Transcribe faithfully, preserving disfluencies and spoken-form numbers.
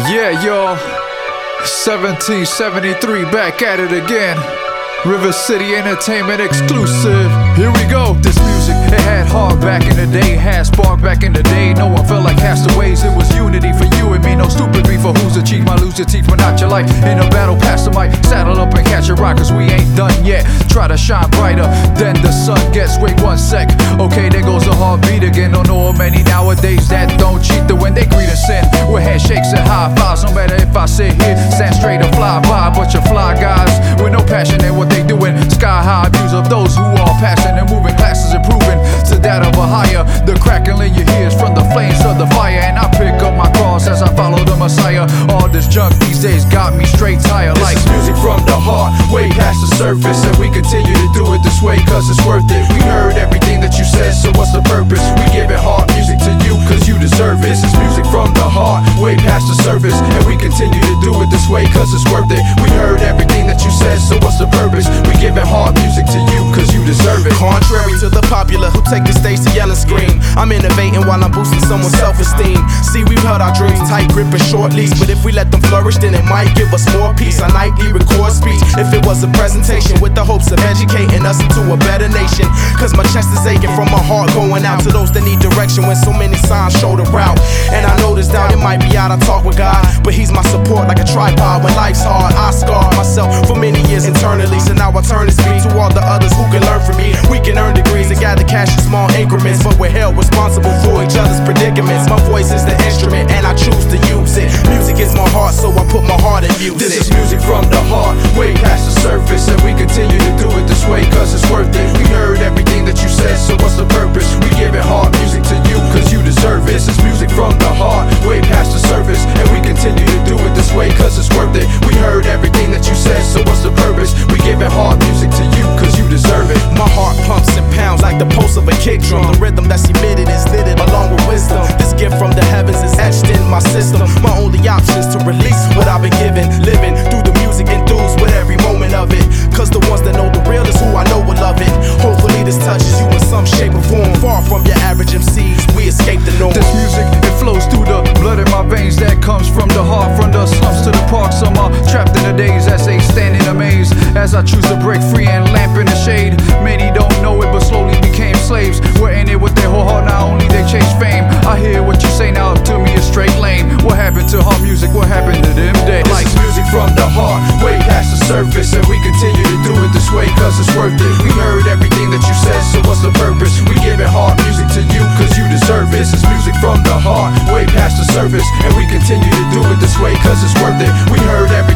Yeah, y'all. seventeen seventy-three, back at it again. River City Entertainment exclusive. Here we go. This music, it had heart back in the day, had spark back in the day. No one felt like castaways. It was unity for you and me. No stupid beef for who's the chief. Might lose your teeth, but not your life. In a battle, pass the mic. Saddle up and catch a rock, cause we ain't done yet. Try to shine brighter than the sun gets. Wait one sec. Okay, there goes the heartbeat again. Don't know of many nowadays that don't cheat the when they greet us in. With handshakes and high fives. No matter if I sit here, stand straight or fly by. But you're fly guys with no passion in what they doing. Sky high views of those who are passing and moving, classes improving to that of a higher. The crackling you hear is from the flames of the fire, and I pick up my cross as I follow the Messiah. All this junk these days got me straight tired. This like is music from the heart, way past the surface, and we continue to do it this way cause it's worth it. We heard everything that you said, so what's the purpose? We give it heart music to you cause you deserve it. This is music from the heart, way past the surface, and we continue to do it this way cause it's worth it. We heard everything that you said, so what's the purpose? We give it hard music to you cause you deserve it. Contrary to the popular who take the stage to yell and scream, I'm innovating while I'm boosting someone's self-esteem. See, we've held our dreams tight, grip and short leash, but if we let them flourish, then it might give us more peace. I nightly record speech if it was a presentation with the hopes of educating us into a better nation. Cause my chest is aching from my heart going out to those that need direction when so many signs show the route. And I know this doubt, it might be out, I talk with God, but he's my support like a tripod when life's hard. I scarred myself for many years internally, so now I turn to speak to all the others who can learn from me. We can earn degrees and gather cash in small increments, but we're held responsible for each other's predicaments. My voice is the instrument and I choose to use it. Music is my heart, so I put my heart in music. This is music from the heart, way past the surface, and we continue to do it this way cause it's worth it. We heard everything that you said, so what's the purpose? We give it heart music to you cause you deserve it. This is music from the heart, way past the surface, and we continue to do it this way cause it's worth it. We heard everything that you said, so what's the purpose? We give it heart music to you cause you deserve it. My heart pumps and pounds like the pulse of a kick drum. The rhythm that's emitted is littered along with wisdom. This gift from the heavens is etched in my system. My only option is to release what I've been given. Living through the music, enthused with every moment of it. Cause the ones that know the real is who I know will love it. Hopefully this touches you in some shape or form. Far from your average M Cs, we escape the norm. This music, it flows through the blood in my veins. That comes from the heart, from the slums to the park. Some are trapped in the days as they stand in a maze. As I choose to break free and lamp in the shade. Many don't know it but slowly became slaves. We're in it with their whole heart, not only they chase fame. I hear what you say now, to me it's straight lame. What happened to our music? What happened to them days? This like is music from the heart, way past the surface, and we continue to do it this way cause it's worth it. We heard everything that you said, so what's the purpose? We give it heart music to you cause you deserve it. This is music from the heart, way past the surface, and we continue to do it this way cause it's worth it. We heard everything